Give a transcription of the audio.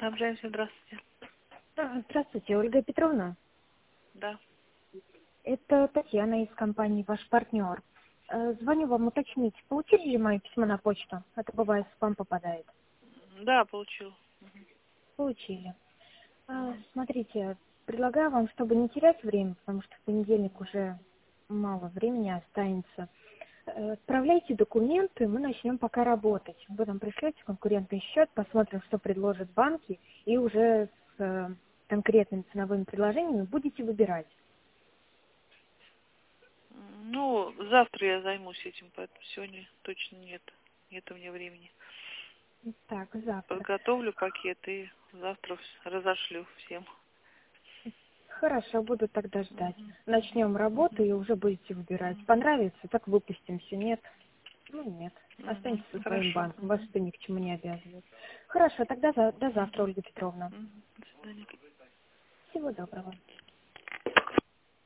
Общаемся, здравствуйте. Здравствуйте, Ольга Петровна. Да. Это Татьяна из компании «Ваш партнер». Звоню вам уточнить, получили ли мое письмо на почту? Это бывает, в спам попадает. Да, получил. Получили. Смотрите, предлагаю вам, чтобы не терять время, потому что в понедельник уже мало времени останется. Отправляйте документы, мы начнем пока работать. Вы нам пришлете конкурентный счет, посмотрим, что предложат банки, и уже с конкретными ценовыми предложениями будете выбирать. Ну, завтра я займусь этим, поэтому сегодня точно нет. Нет у меня времени. Так, завтра. Подготовлю пакет и завтра разошлю всем. Хорошо, буду тогда ждать. Мгм. Начнем работу и уже будете выбирать. Понравится, так выпустимся. Нет, ну нет. Мгм. Останьтесь со своим Хорошо. банком. Вас это ни к чему не обязывает. Хорошо, тогда до завтра, Ольга Петровна. Мгм. До свидания. Всего доброго.